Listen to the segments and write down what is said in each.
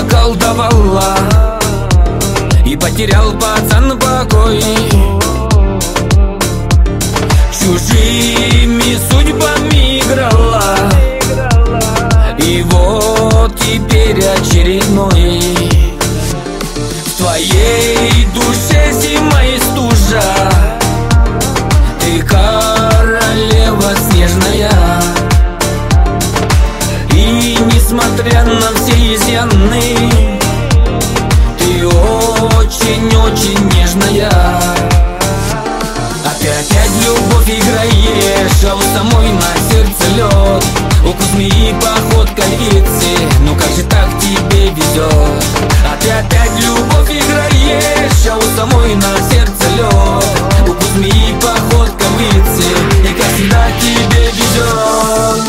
околдовала, и потерял пацан покой. Чужими судьбами играла, и вот теперь очередной. В твоей душе зима и стужа, ты королева снежная. И несмотря на все изъяны, ты очень-очень нежная. Опять любовь играешь, а у самой на сердце лед. Укус змеи, походка львицы, ну как же так тебе везет? Опять любовь играешь, а у самой на сердце лед. Укус змеи, походка львицы, и как всегда тебе везет.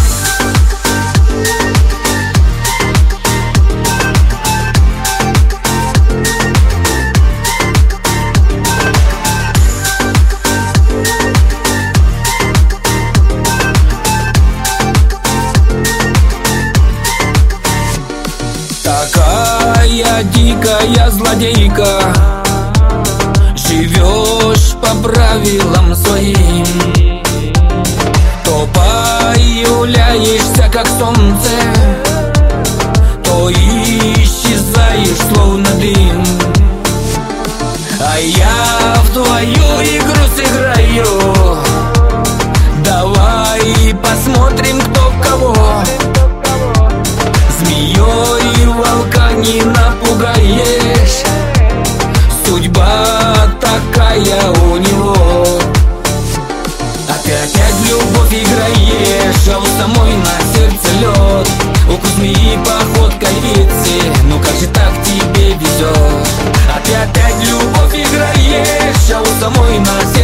Такая дикая злодейка, живешь по правилам своим. То появляешься как солнце, то исчезаешь словно дым. А я в твою игру сыграю, давай посмотрим, кто кого. Змеей волка не напугаешь, судьба такая у него. Опять любовь играешь, а у самой на сердце лед. Укус змеи, походка львицы, ну как же так тебе везет? Опять любовь играешь, а у самой на сердце